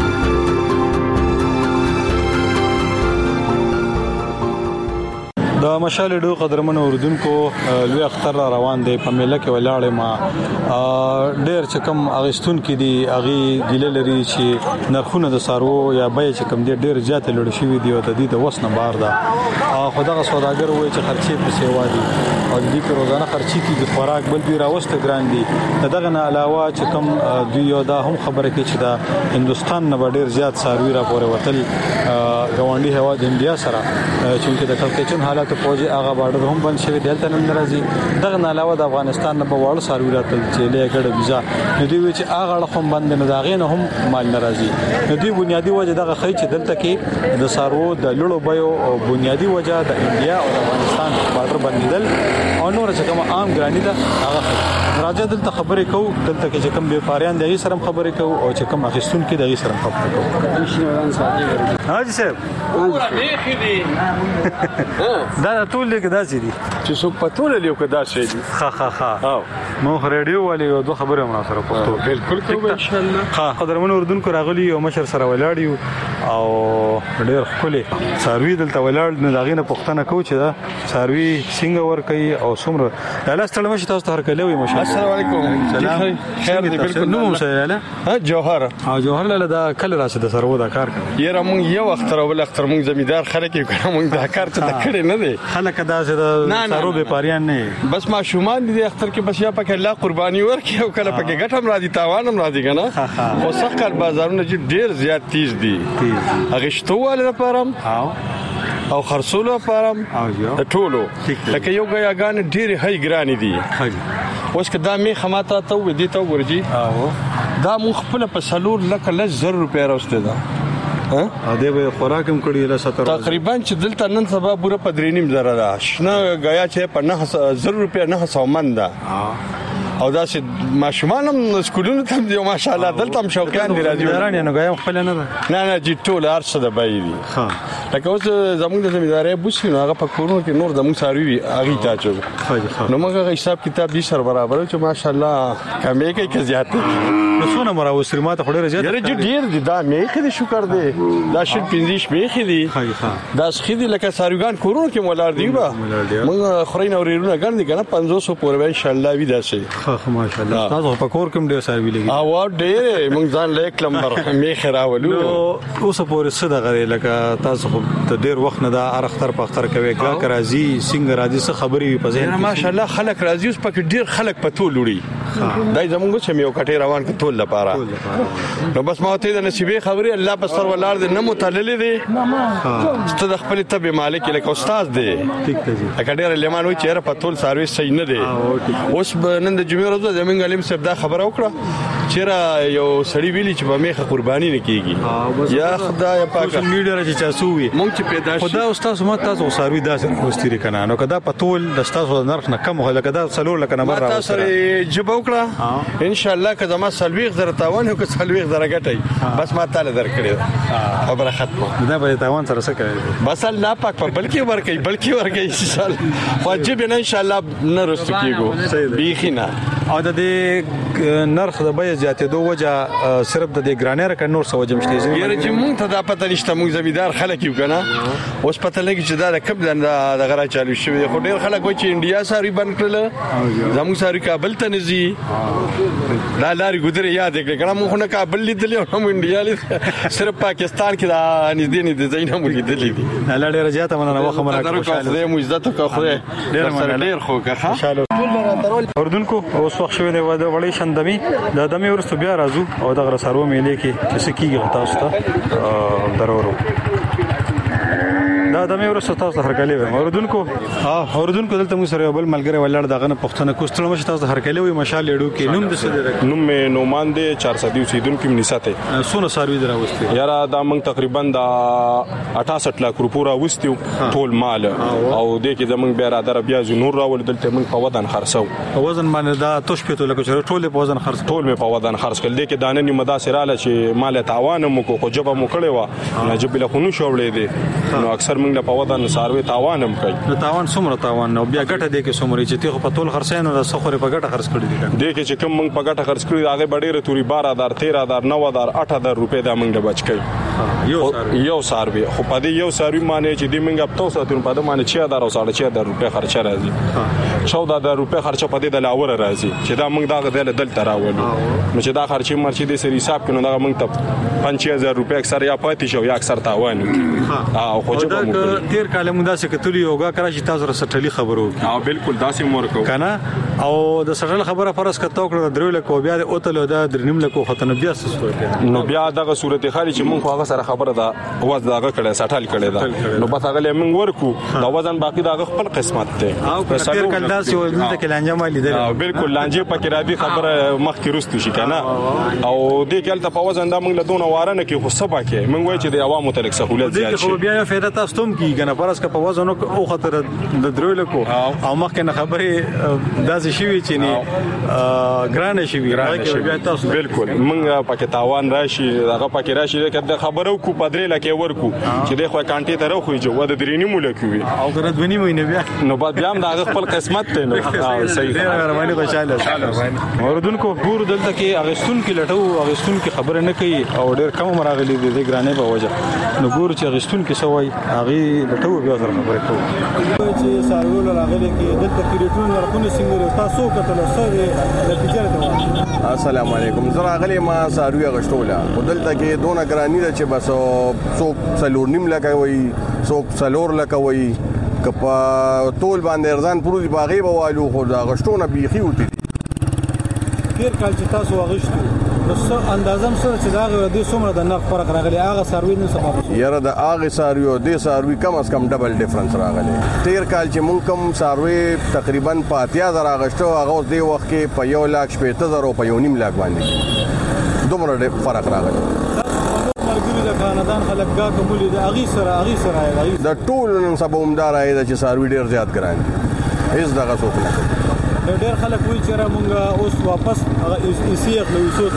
د د مشال ډو قدرمن اوردونکو لوی اختر را روان دی په میله کې ولاړې ما ډېر چې کم اغستون کې دی اغي ګیله لري چې نرخونه د سارو یا بای چې کم دی ډېر زیات لوړ شوی دی او د دې د وسنه بار ده خدای سوداګر وایي چې خرچې په سیوا دي او دې په روزانه خرچې کې د خوراک بل دی راوسته ګران دي دغه نه علاوه چې کم دوی یو دا هم خبره کوي چې د هندستان نه ډېر زیات ساروي را پورې وتل غونډي هوا د انډیا سره چې د کلکچن حالات فوجي هغه بارډر هم بند شوی دلته نن راځي دغه نه علاوه د افغانستان نه په وړ ساروي راتل چې له ګډه ویزا دوی وی چې هغه هم بند نه داغې نه هم مال ناراضي دوی بنیادی وجه دغه خی چې دلته کې د سارو د لړو بيو بنیادی وجه د انډیا او افغانستان بارډر بندیدل او نور چې کوم عام ګرانی ده هغه راځي دلته خبرې کوو دلته کې چې کوم بیپاریان دغه سره خبرې کوو او چې کوم اخیستون کې دغه سره خبرې کوو حاجی صاحب دا ټول لیک داسې دي چې څوک پټول لیو کې داسې دي ها مو رادیو والے دوه خبره مو سره پښتو بالکل کوو ان شاء الله ها قدرمن اردوونکو راغلی او مشر سره ولاړیو او ډېر خولي ساروي دلته ولاړ نه داغینه پښتنه کو چې دا ساروي څنګه ور کوي او څومره لاله ستړم شي تاسو هر کله وي ماشاء الله السلام علیکم سلام خیر دی بالکل نو مسایله ها جوهر جوهر لاله دا کله راشه د سرو دا کار کوي یره مونږ یو اختر ول اختر مونږ زمیدار خلک یو مونږ دا کار ته کړی نه دی خلک دا چې سرو به پاریان نه بس ما شومان دي اختر کې بس یا پکې الله قرباني ورکړي او کله پکې ګټم راځي تاوان هم راځي کنه او سخت بازارونه چې ډیر زیات تیز دي هغه شتواله لپاره او خرصولو لپاره د ټولو لکه یو غیاګان ډیر هي ګرانی دي اوس کدا می خماته ته و دي ته ورجی دا مخ خپل په سلور لکه لږ 1000 روپیا راوسته ده ا دې به خوراکم کړی له 70 تقریبا چې دلته نن سبا پوره 3.5 زره ده شنه غیا چې په 9000 روپیا 900 من ده او دا چې ماشومان هم سکولونو ته دی ماشاءالله دلته هم شوقیان دي راځي ورانه نو غیم خپل نه نه جی ټول ارڅه د بای دي ها لکه اوس زموږ د زمینداري بوسینو هغه په کورونو کې نور زموږ ساروي هغه ته چو نو موږ حساب کتاب دي سره برابر چې ماشاءالله کمې کوي که زیات نو څونه مرا وسری ماته خړې زیات یره ډیر دي دا مې خې شکر دی دا شل 15 مې خې دي دا خې لکه ساروګان کورونو کې مولار دی با موږ خورین اورېرونه ګڼ دي کنه 500 پورې ان شاء الله وی داسي ماشاء الله تاسو په کور کوم ډیر ساروي لګي او ډېر موږ ځان لیک لمبر مې خراولو اوس پورې صدا غري لکه تاسو ته ډیر وخت نه دا اختر په اختر کوي کا راځي څنګه راځي څه خبري په ځین ماشاء الله خلک راځي اوس په ډیر خلک په ټول وړي دای زموږ چې یو کټي روان ک ټول لپاره نو بس ما ته د نصیبې خبري الله په سر ولار دې نه متعلل دي ست د خپل تبع مالک لکه استاد دی ٹھیک دی اکډیر لیمان وي چې په ټول سرویس صحیح نه دی اوس نن د جمعې ورځ زمونږ علم صاحب دا خبره وکړه چې یو سړی ویلی چې په میخه قرباني نه کیږي یا خدای پاک میډیا چې چاسو وي مونږ چې پیدا شي خدا استاد ما تاسو سروي داسې خوستري کنه نو کدا په ټول د تاسو نرخ نه کم هله کدا سلور لکه نمبر راوځي تاسو جواب وکړه ان شاء الله کدا ما سلويغ زره تاوان او که سلويغ زره ګټي بس ما تعالی درکړي خبره ختمه دا به تاوان سره څه کوي بس الله پاک په بلکې ورکي ان شاء الله واجب نه ان شاء الله نه رسو کیږي بیخینا او د نرخ د بیه زیاتېدو وجه صرف د ګرانر ک نور سو وجه مشته یره چې مونږ ته دا پته نشته مونږ زمیدار خلک یو کنه اوس پته لګی چې دا کب د غرا چالو شوی خو ډیر خلک وایي چې انډیا ساری بند کړل زموږ ساری کابل ته نزي دا لاري ګذر یاد کړه کنه مونږ نه کابل لیدل او هم انډیا لیدل صرف پاکستان کې دا نږدې نه زینه مونږ لیدل دي الله ډیر زیاته مننه واخه مرکه خوشاله دې مو عزت کو خو ډیر خو که خوشاله اردوونکو اوس وخت شوی دی وړي شندمي د دمه ورسته بیا راځو او د غرسارو میلې کې چې کیږي تاسو ته ضرورو دا دمه ورسته تاسو هرکلی وي اردوونکو اردوونکو دلته مو سره بل ملګری ولړ دغه نه پښتنه کوستلم چې تاسو هرکلی وي مشال لیډو کې نوم د سره نوم مې نومان دی 400 اوسیدونکو کې نساته سونه ساروي دراوستي یاره دا موږ تقریبا د 68 لک روپیا راوستیو ټول مال او د کې زمونږ بیا را در بیا نور راول دلته موږ په ودان خرڅو په وزن باندې دا توش پېټو لکه چې ټول په وزن خرڅ ټول مې په وزن خرڅ کړل د کې دانه نیمه دا سراله چې مال تاوان مو کو جبه مو کړي وا نه جبه له خونو شوړې دي نو اکثر موږ په وزن ساروي تاوان هم کوي نو تاوان څومره تاوان نو بیا ګټه دی کې څومره چې ته په ټول خرڅینو د سخوري په ګټه خرڅ کړی دي د کې چې کوم موږ په ګټه خرڅ کړی هغه ډېر توري 12000 13000 9000 8000 روپے دا موږ بچ کړي یو ساروي خو په دې یو ساروي معنی چې د منګ په توسه تر په دې معنی 6000 او 6000 روپے خرچه راځي 14000 روپے خرچه په دې د لاور راځي چې دا موږ دا دلته راولو نو چې دا خرچه مرچې د سری حساب کړو دا موږ ته 5000 روپے اکثر یا پاتې شو یا اکثر تاوان او خو چې دا تیر کال موږ داسې کتلی یوګه کړی چې تاسو سره خبرو بالکل داسې مورکو کنه او د سټل خبره فرض کته کړو درو لکه بیا د اوتلو دا درنیم لکه ختنه بیا څه نو بیا دغه صورت خالي چې موږ هغه سره خبره ده واز دغه کړه سټل کړه دا نو بس هغه موږ ورکو دا وزن باقی دغه خپل قسمت ته او تیر کال داسې و دلته کې لانجه مالي ده بالکل لانجه پکې را دي خبره مخ کې رستو شي کنه او دې کال ته په وزن دا موږ له دونه وارنه کې خو سبا کې موږ وای چې د عوامو تر سہولت زیات شي خو بیا یو فائدہ تاسو ته کیږي کنه فرض ک په وزن او خطر د درو لکو او مخ نه خبره داسې شي چې نه ګرانه شي بیا تاسو بالکل موږ پکې تاوان راشي هغه پکې راشي د خبرو کو پدرې لکه ورکو چې د خو کانټي ته راخوي جو د درینی مولکوي او کړه دونی مینه بیا نو بعد بیا هم دا خپل قسمت ته نو صحیح باندې خوشاله اوردونکو ګور دلته کې اغستون کې لټو اغستون کې خبره نه کوي او ډېر کم مراغلي دي د ګرانې په وجه نو ګور چې اغستون کې سوای هغه لټو بیا سره خبره کوي چې سارول راغلي کې دلته کې ریټون ورکونه څنګه تاسو کتل سره نتیجه ده. السلام علیکم زه راغلی ما ساروی غشتوله دلته کې دونه ګرانی ده چې بس څوک څلور نیم لکه وي څوک څلور لکه وي کپا ټول باندې ارزان پروز باغې بوالو خو دا غشتونه بیخي وتی تیر کال چې تاسو غشتو نو څه اندازم سره چې دا غوډي څومره د نرخ فرق راغلی هغه سروي نو سبب یاره د هغه سروي او د سروي کم از کم ډبل ډیفرنس راغلی تیر کال چې مونږ کم سروي تقریبا 5000 غشتو هغه د وخت کې په 1,80,000 او په 1.5 لک باندې دومره فرق راغلی د خاندان خلک کا کومولي د اغي سره د ټول نن سبا عمدار آی د چې سروي ډیر زیات ګران هیڅ دغه څوک نه کوي ډیر خلک وایي چې را مونږه اوس واپس ایسي خپل وسو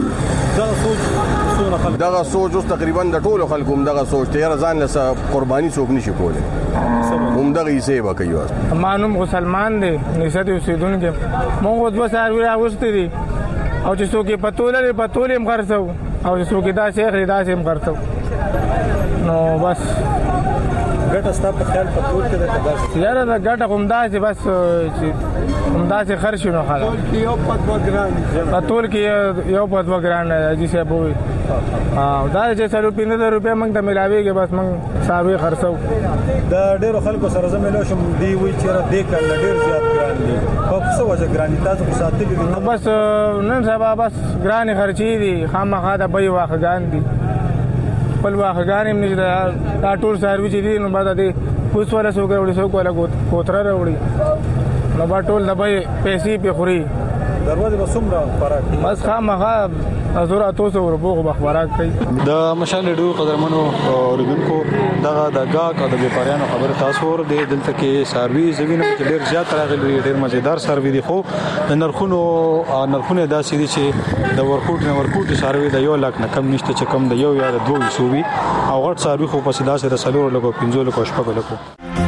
طرف دغه سوچ اوس تقریبا د ټولو خلکو دغه سوچ ته ځان له قرباني څوک نشي کولای دغه یې سیبه کوي مانوم مسلمان دي نسد اوسیدونکو مونږ اوس سروي راوستي دي او چې څوک پتولې هم خرڅو او چې څوک دا شیخ دا سیم خرڅو نو بس ګټه ستاسو په خیال په ټول کې د قدر یاره دا ګټه کوم دا چې بس چې کوم دا چې خرڅ نو خلاص یو په ګران په ټول کې یو په ګران دي چې بوي دا چې 3,000 روپیا موږ ته ملاويږي بس موږ ساروي خرڅو دا ډېر خلکو سره زميلو شم دی وی چې را دې کړل ډېر زیات ګران دي په څه وجه ګران تاسو په ساتلې دي بس نن سبا بس ګران خرچي دي خامخا دا به واخګان دي خپل واخګان هم نشته دا ټول سروي چې دي نو بعد دې اوس ولا سو ګورې سو کوله کوتره وروړي نو با ټول دبي پیسې په خوري دروازه به څومره فرق بس خامخا ازور تاسو وربوغ بخبرات کوي د مشال ډیو قدرمنو اوریدونکو دغه د گاګ او د بیپاریانو خبر تاسو ور دي دلته کې سروي زوینه کې ډیر زیات راغلي ډیر مزیدار سروي دي خو د نرخونو داسې دي چې د ورکوټ سروي د 1 لک نه کم نشته چې کم د 1 یا 2 سووي او غټ سروي خو په سیدا سره سلور لګو 15 لکو شپږ لکو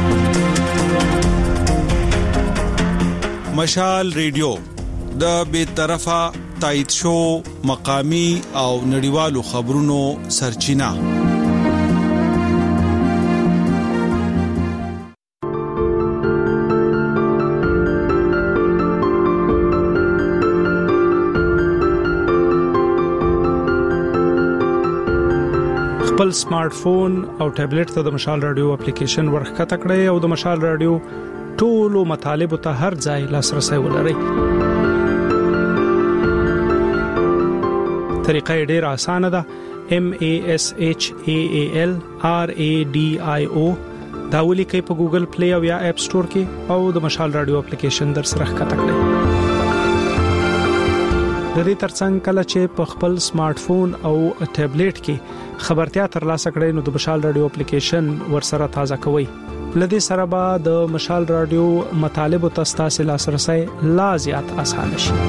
مشال ریډیو د بیطرفه تایید شو مقامی او نړیوالو خبرونو سرچینه خپل سمارټ فون او ټابلیټ ته د مشال رادیو اپلیکیشن ورخکته کړئ او د مشال رادیو ټولو مطالبه ته هر ځای لاسرسي ولرئ طریقه ډیره اسانه ده MASHAAL RADIO دا ولیکئ په ګوګل پلی او یا اپ سٹور کې او د مشال رادیو اپلیکیشن در سره ښکته کړئ د دې ترڅنګ کله چې په خپل سمارټ فون او ټابلیټ کې خبرتیا ترلاسه کړئ نو د مشال رادیو اپلیکیشن ورسره تازه کوئ لدې سره به د مشال رادیو مطالب او تاسو لاسرسي لا زیات اسانه شي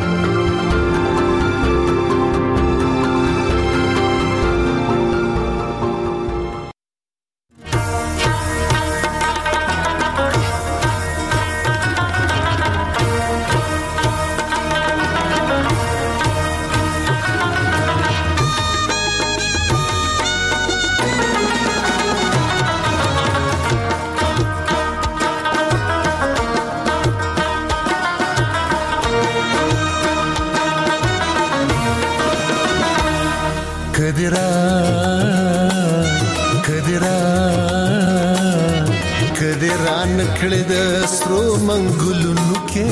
کدی ران کړه د سترو منګلونو کې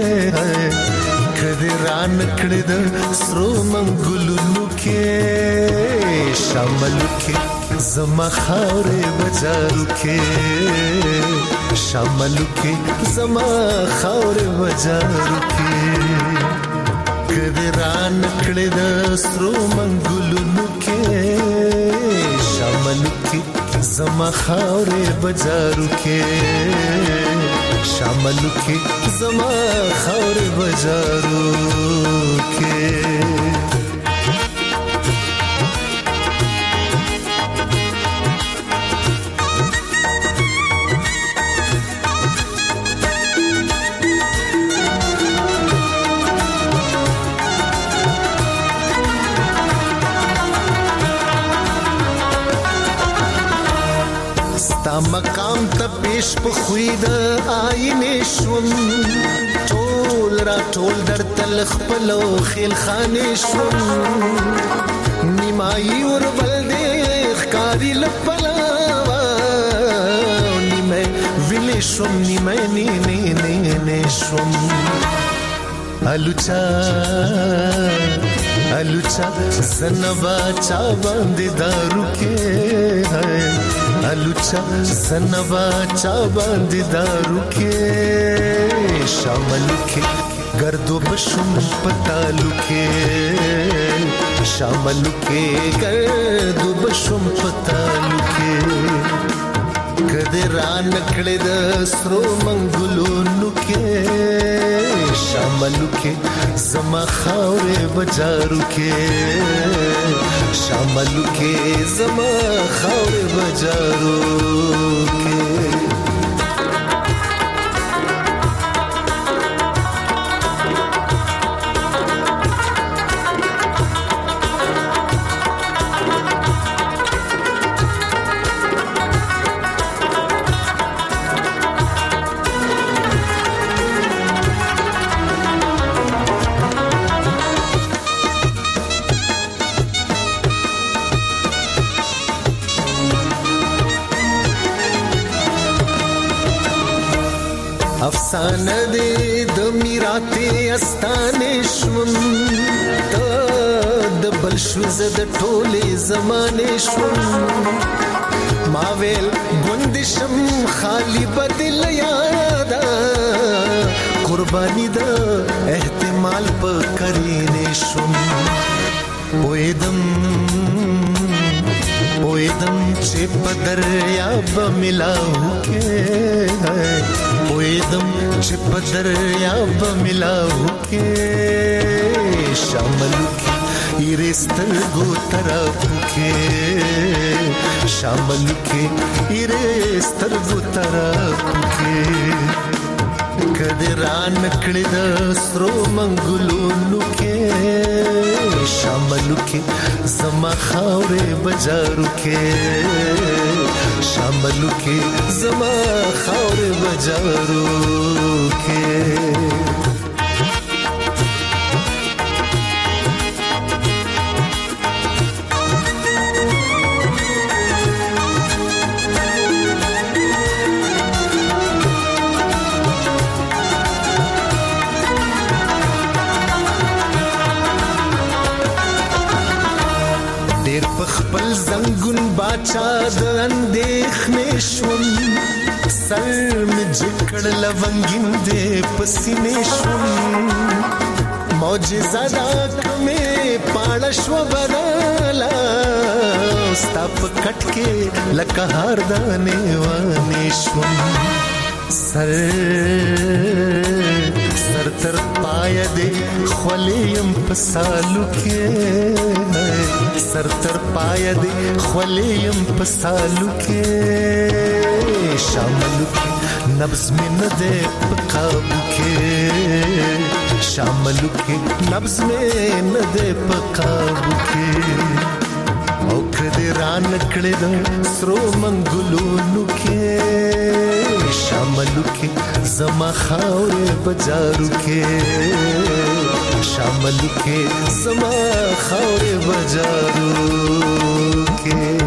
کدی ران کړه د سترو منګلونو کې شامل کې زما خاورې بازارو کې شامل کې زما خاورې بازارو کې کدی ران کړه د سترو منګلونو کې شامل کې زما خاورې بازارو کې شامل کې زما خاورې بازارو کې مقام ته پیش په خوید آینه شوم ټول را ټول در تل خپلو خیل خانه شوم نیمای ور بل دې ښکاری لپلا نیمه ویلې شوم نیمه نه شوم الوچا زنبا چا باندې دارو کې الوچا زنبا چا باندې دارو کې شامل کې گردو بشم پتالو کې شامل کې گردو بشم پتالو کې کدی ران کړه د سترو منګلونو کې شامل کې زما خاورې بازارو کې شامل کې زما خاورې بازارو کې افسانه دې د میراته استانه شوم د بل شوز د ټوله زمانه شوم ما ویل ګوندشم خالی بدل یادا قربانی د احتمال په کرینه شوم پویدم چې په دریاب ملاو کې پویدم چې په دریاب ملاو کې شامل کې ایرستر گو طرف کې شامل کې ایرستر گو طرف کې کدی ران کړه د سترو منګلونو کې شامل کې زما خاورې بازارو کې شامل کې زما خاورې بازارو کې خپل زنګون باچا د اندېښنې شوم سر مې جکړ لونګین دې پسینې شوم معجزه دا کمې پاړه شو بدلا ستا په کټ کې لکه هار دانې وانې شوم سر تر پای دې خولیم پسالو کې سر تر پای دې خولیم پسالو کې شامل کې نبض مې نه دې په قابو کې شامل کې نبض مې نه دې په قابو کې او کدی ران کړه د سرو منګلونو کې شامل کې زما خاورې بازارو کې شامل کې زما خاورې بازارو کې